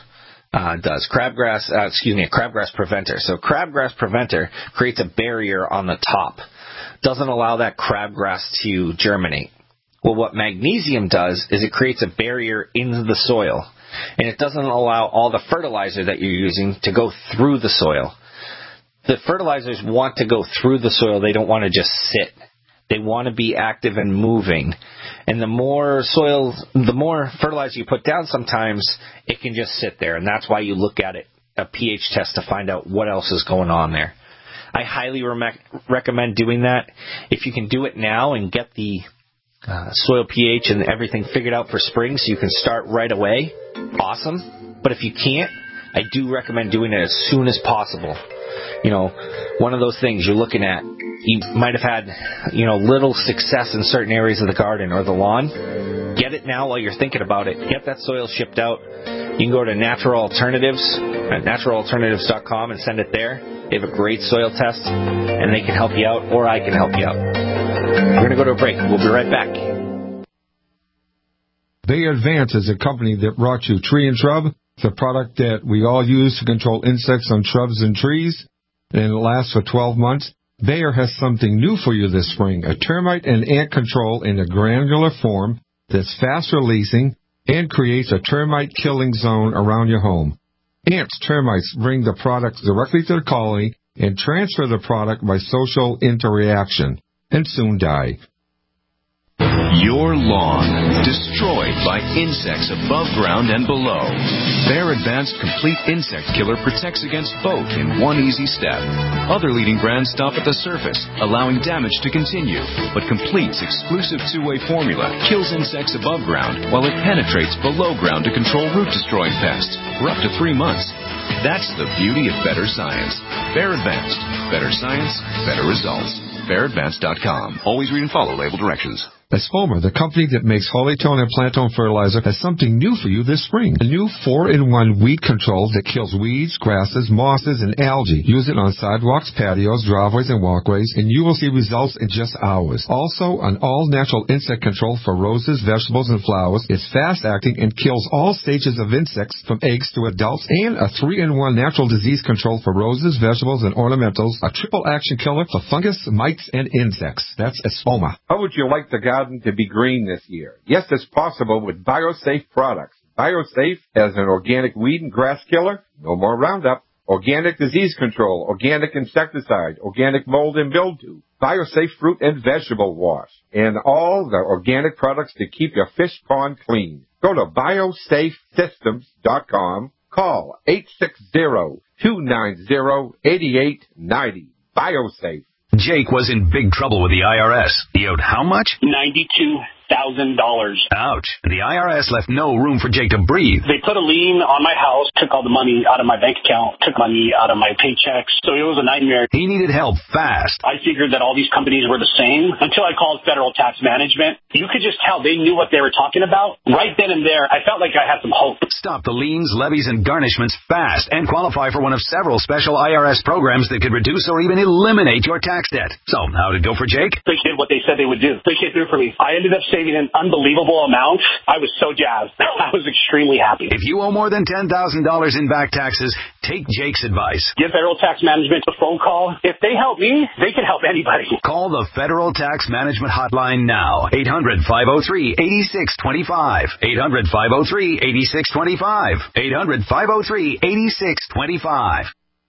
uh, does. Crabgrass, uh, excuse me, a crabgrass preventer. So crabgrass preventer creates a barrier on the top. Doesn't allow that crabgrass to germinate. Well, what magnesium does is it creates a barrier into the soil, and it doesn't allow all the fertilizer that you're using to go through the soil. The fertilizers want to go through the soil. They don't want to just sit. They want to be active and moving. And the more soil, the more fertilizer you put down, sometimes it can just sit there. And that's why you look at it, a pH test, to find out what else is going on there. I highly re- recommend doing that. If you can do it now and get the uh, soil pH and everything figured out for spring so you can start right away, awesome. But if you can't, I do recommend doing it as soon as possible. You know, one of those things you're looking at, you might have had, you know, little success in certain areas of the garden or the lawn. Get it now while you're thinking about it. Get that soil shipped out. You can go to Natural Alternatives at natural alternatives dot com and send it there. They have a great soil test, and they can help you out, or I can help you out. We're going to go to a break. We'll be right back. Bayer Advance is a company that brought you Tree and Shrub. It's a product that we all use to control insects on shrubs and trees, and it lasts for twelve months. Bayer has something new for you this spring, a termite and ant control in a granular form that's fast-releasing and creates a termite killing zone around your home. Ants, termites bring the product directly to the colony and transfer the product by social interaction, and soon die. Your lawn, destroyed by insects above ground and below. Bayer Advanced Complete Insect Killer protects against both in one easy step. Other leading brands stop at the surface, allowing damage to continue, but Complete's exclusive two-way formula kills insects above ground while it penetrates below ground to control root-destroying pests for up to three months. That's the beauty of better science. Bayer Advanced. Better science, better results. Bayer Advanced dot com. Always read and follow label directions. Espoma, the company that makes Hollytone and Plantone fertilizer, has something new for you this spring. A new four in one weed control that kills weeds, grasses, mosses, and algae. Use it on sidewalks, patios, driveways, and walkways, and you will see results in just hours. Also, an all-natural insect control for roses, vegetables, and flowers. It's fast-acting and kills all stages of insects from eggs to adults, and a three in one natural disease control for roses, vegetables, and ornamentals. A triple-action killer for fungus, mites, and insects. That's Espoma. How would you like the garden to be green this year? Yes, it's possible with BioSafe products. BioSafe has an organic weed and grass killer, no more Roundup, organic disease control, organic insecticide, organic mold and mildew, BioSafe fruit and vegetable wash, and all the organic products to keep your fish pond clean. Go to biosafe systems dot com. Call eight six zero, two nine zero, eight eight nine zero. BioSafe. Jake was in big trouble with the I R S. He owed how much? ninety-two thousand dollars. Ouch. The I R S left no room for Jake to breathe. They put a lien on my house, took all the money out of my bank account, took money out of my paychecks, so it was a nightmare. He needed help fast. I figured that all these companies were the same until I called Federal Tax Management. You could just tell they knew what they were talking about. Right then and there, I felt like I had some hope. Stop the liens, levies, and garnishments fast and qualify for one of several special I R S programs that could reduce or even eliminate your tax debt. So, how did it go for Jake? They did what they said they would do. They came through for me. I ended up saving an unbelievable amount. I was so jazzed. I was extremely happy. If you owe more than ten thousand dollars in back taxes, take Jake's advice. Give Federal Tax Management a phone call. If they help me, they can help anybody. Call the Federal Tax Management Hotline now. eight hundred, five oh three, eight six two five. eight hundred, five oh three, eight six two five. eight hundred, five oh three, eight six two five.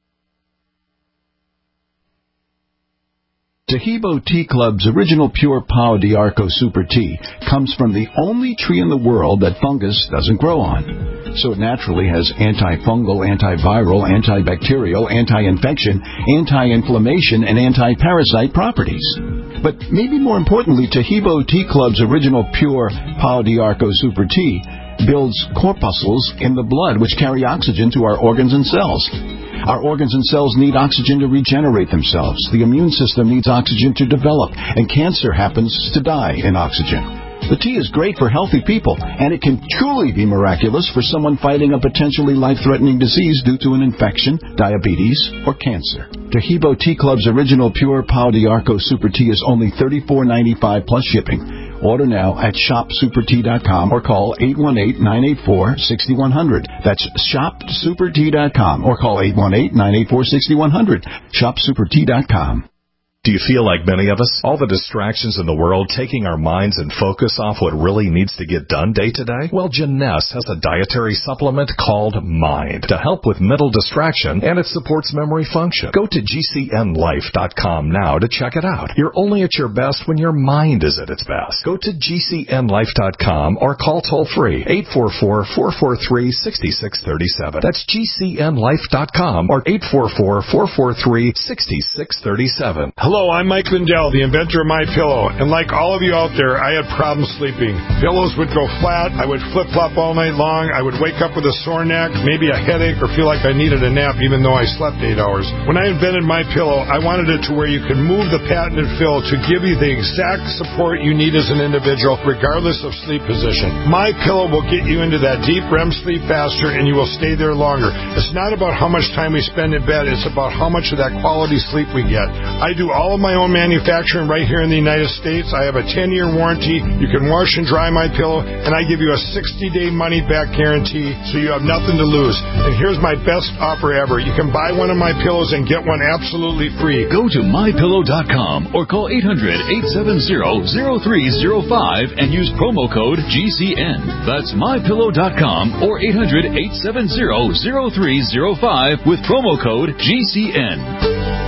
Tahibo Tea Club's original pure Pau d'Arco Super Tea comes from the only tree in the world that fungus doesn't grow on. So it naturally has antifungal, antiviral, antibacterial, anti-infection, anti-inflammation, and anti-parasite properties. But maybe more importantly, Tahibo Tea Club's original pure Pau d'Arco Super Tea builds corpuscles in the blood which carry oxygen to our organs and cells. Our organs and cells need oxygen to regenerate themselves. The immune system needs oxygen to develop, and cancer happens to die in oxygen. The tea is great for healthy people, and it can truly be miraculous for someone fighting a potentially life-threatening disease due to an infection, diabetes, or cancer. Tahibo Tea Club's original pure Pau d'Arco Super Tea is only thirty-four ninety-five plus shipping. Order now at shop super tea dot com or call eight one eight, nine eight four, six one zero zero. That's shop super tea dot com or call eight one eight, nine eight four, six one zero zero. shop super tea dot com. Do you feel like many of us? All the distractions in the world taking our minds and focus off what really needs to get done day to day? Well, Janess has a dietary supplement called Mind to help with mental distraction, and it supports memory function. Go to G C N life dot com now to check it out. You're only at your best when your mind is at its best. Go to G C N life dot com or call toll-free eight four four, four four three, six six three seven. That's G C N life dot com or eight four four, four four three, six six three seven. Hello, I'm Mike Lindell, the inventor of MyPillow, and like all of you out there, I had problems sleeping. Pillows would go flat, I would flip-flop all night long, I would wake up with a sore neck, maybe a headache, or feel like I needed a nap even though I slept eight hours. When I invented MyPillow, I wanted it to where you can move the patented fill to give you the exact support you need as an individual, regardless of sleep position. MyPillow will get you into that deep R E M sleep faster, and you will stay there longer. It's not about how much time we spend in bed, it's about how much of that quality sleep we get. I do all of my own manufacturing right here in the United States. I have a ten-year warranty. You can wash and dry my pillow, and I give you a sixty-day money-back guarantee, so you have nothing to lose. And here's my best offer ever. You can buy one of my pillows and get one absolutely free. Go to my pillow dot com or call eight hundred, eight seven zero, zero three zero five and use promo code G C N. That's my pillow dot com or eight hundred, eight seven zero, zero three zero five with promo code G C N.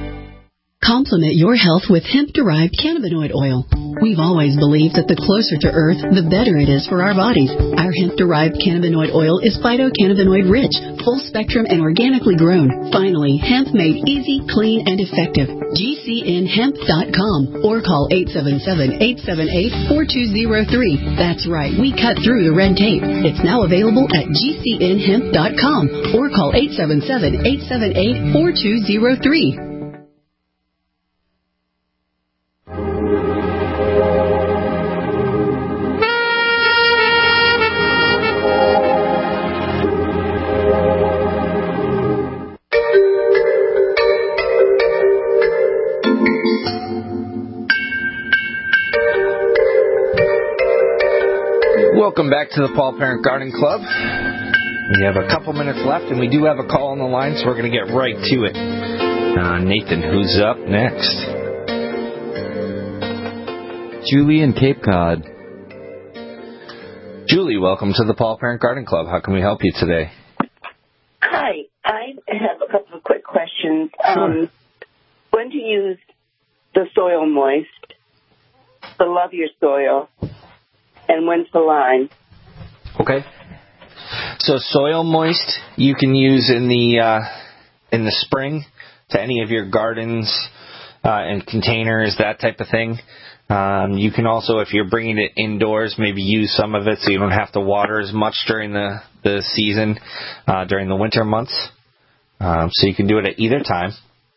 Complement your health with hemp-derived cannabinoid oil. We've always believed that the closer to Earth, the better it is for our bodies. Our hemp-derived cannabinoid oil is phytocannabinoid-rich, full-spectrum, and organically grown. Finally, hemp made easy, clean, and effective. G C N hemp dot com or call eight seven seven, eight seven eight, four two zero three. That's right, we cut through the red tape. It's now available at G C N hemp dot com or call eight seven seven, eight seven eight, four two zero three. Welcome back to the Paul Parent Garden Club. We have a couple minutes left, and we do have a call on the line, so we're going to get right to it. Uh, Nathan, who's up next? Julie in Cape Cod. Julie, welcome to the Paul Parent Garden Club. How can we help you today? Hi, I have a couple of quick questions. Sure. Um, when to use the Soil Moist, the Love Your Soil, and when's the line? Okay. So Soil Moist you can use in the uh, in the spring to any of your gardens uh, and containers, that type of thing. Um, you can also, if you're bringing it indoors, maybe use some of it so you don't have to water as much during the, the season, uh, during the winter months. Um, so you can do it at either time.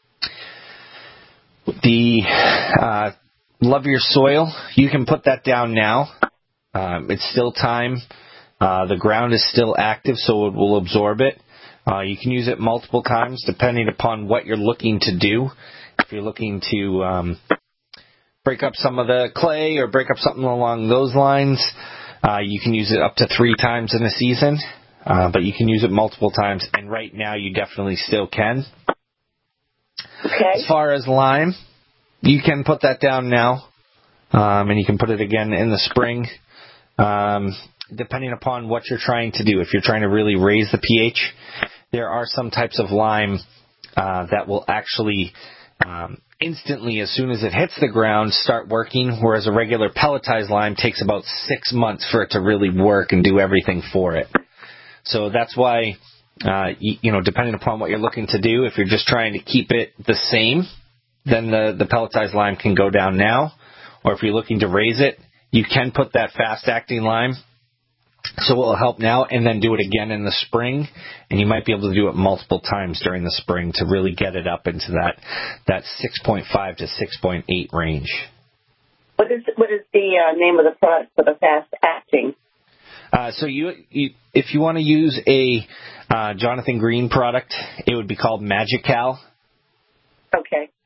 The uh, Love Your Soil, you can put that down now. Um, it's still time. Uh, the ground is still active, so it will absorb it. Uh, you can use it multiple times depending upon what you're looking to do. If you're looking to um, break up some of the clay or break up something along those lines, uh, you can use it up to three times in a season. Uh, but you can use it multiple times, and right now you definitely still can. Okay. As far as lime, you can put that down now, um, and you can put it again in the spring. Um, depending upon what you're trying to do. If you're trying to really raise the pH, there are some types of lime uh, that will actually um, instantly, as soon as it hits the ground, start working, whereas a regular pelletized lime takes about six months for it to really work and do everything for it. So that's why, uh, you, you know, depending upon what you're looking to do, if you're just trying to keep it the same, then the, the pelletized lime can go down now. Or if you're looking to raise it, you can put that fast-acting lime, so it will help now, and then do it again in the spring, and you might be able to do it multiple times during the spring to really get it up into that that six point five to six point eight range. What is what is the uh, name of the product for the fast-acting? Uh, so you, you, if you want to use a uh, Jonathan Green product, it would be called Magical. Okay.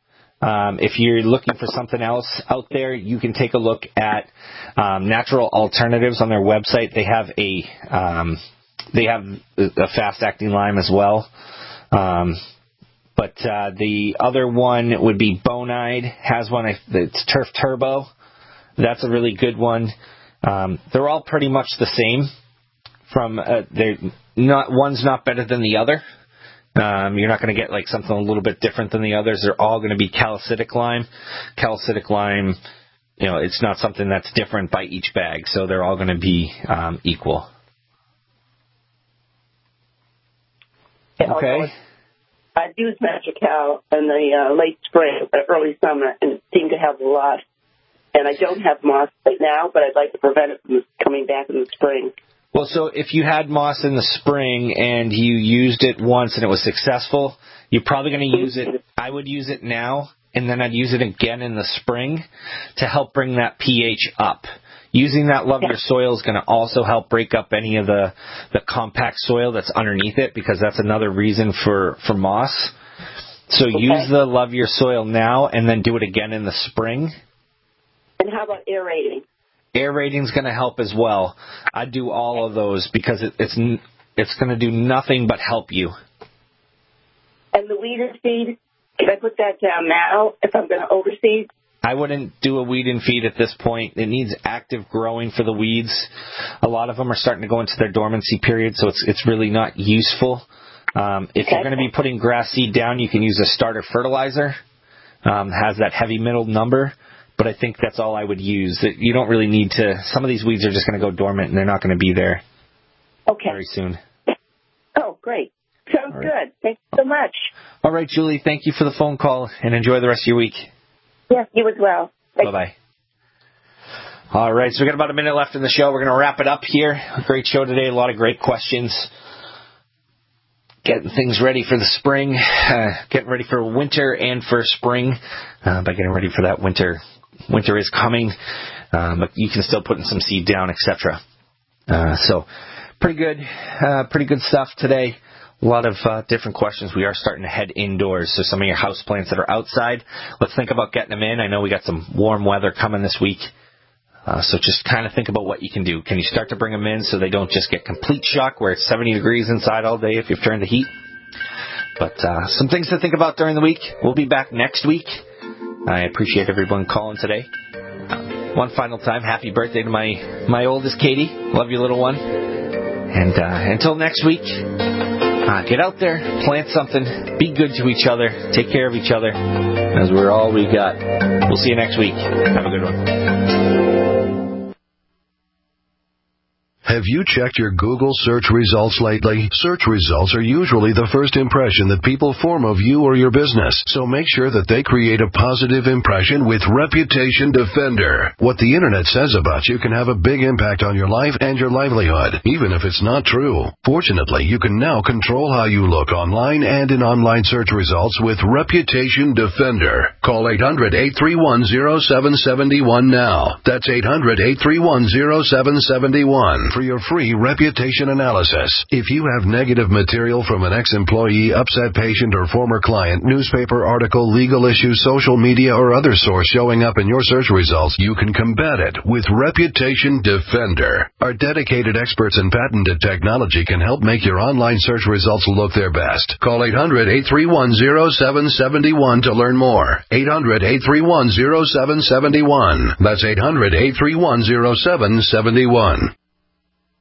Um, if you're looking for something else out there, you can take a look at um, Natural Alternatives on their website. They have a um, they have a fast-acting lime as well. Um, but uh, the other one would be Bonide. Has one. It's Turf Turbo. That's a really good one. Um, they're all pretty much the same. From uh, they're not one's not better than the other. Um, you're not going to get like something a little bit different than the others. They're all going to be calicitic lime. Calicitic lime, you know, it's not something that's different by each bag, so they're all going to be um, equal. Okay. I've used Magical in the uh, late spring, early summer, and it seemed to have a lot. And I don't have moss right now, but I'd like to prevent it from coming back in the spring. Well, so if you had moss in the spring and you used it once and it was successful, you're probably going to use it. I would use it now, and then I'd use it again in the spring to help bring that pH up. Using that Love Your Soil is going to also help break up any of the, the compact soil that's underneath it, because that's another reason for, for moss. So okay. Use the Love Your Soil now and then do it again in the spring. And how about aerating? Aerating is going to help as well. I do all of those because it, it's it's going to do nothing but help you. And the weed and feed, can I put that down now if I'm going to overseed? I wouldn't do a weed and feed at this point. It needs active growing for the weeds. A lot of them are starting to go into their dormancy period, so it's it's really not useful. Um, if okay. you're going to be putting grass seed down, you can use a starter fertilizer. Um, has that heavy middle number. But I think that's all I would use. You don't really need to. Some of these weeds are just going to go dormant, and they're not going to be there okay. very soon. Oh, great. Sounds right. Good. Thank you so much. All right, Julie, thank you for the phone call, and enjoy the rest of your week. Yes, you as well. Thank Bye-bye. All right, so we've got about a minute left in the show. We're going to wrap it up here. A great show today. A lot of great questions. Getting things ready for the spring, uh, getting ready for winter and for spring uh, by getting ready for that winter. Winter is coming, um, but you can still put in some seed down, et cetera. Uh, so pretty good, uh, pretty good stuff today. A lot of uh, different questions. We are starting to head indoors, so some of your house plants that are outside, let's think about getting them in. I know we got some warm weather coming this week. Uh, so just kind of think about what you can do. Can you start to bring them in so they don't just get complete shock where it's seventy degrees inside all day if you've turned the heat? But uh, some things to think about during the week. We'll be back next week. I appreciate everyone calling today. Uh, one final time, happy birthday to my, my oldest, Katie. Love you, little one. And uh, until next week, uh, get out there, plant something, be good to each other, take care of each other, as we're all we got. We'll see you next week. Have a good one. Have you checked your Google search results lately? Search results are usually the first impression that people form of you or your business, so make sure that they create a positive impression with Reputation Defender. What the internet says about you can have a big impact on your life and your livelihood, even if it's not true. Fortunately, you can now control how you look online and in online search results with Reputation Defender. Call eight hundred, eight three one, zero seven seven one now. That's eight hundred, eight three one, zero seven seven one. For your free reputation analysis. If you have negative material from an ex-employee, upset patient, or former client, newspaper article, legal issue, social media, or other source showing up in your search results, you can combat it with Reputation Defender. Our dedicated experts in patented technology can help make your online search results look their best. Call eight hundred, eight three one, zero seven seven one to learn more. eight hundred, eight three one, zero seven seven one. That's eight hundred, eight three one, zero seven seven one.